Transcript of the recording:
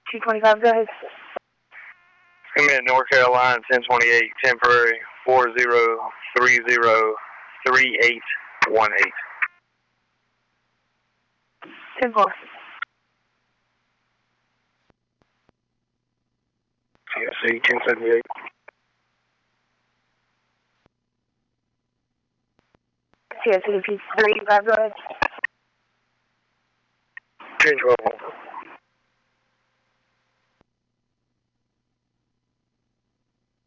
225, go ahead. Commit North Carolina 1028, temporary 40303818. 10-4. TSC 1078. TSC 385, go ahead. 1012.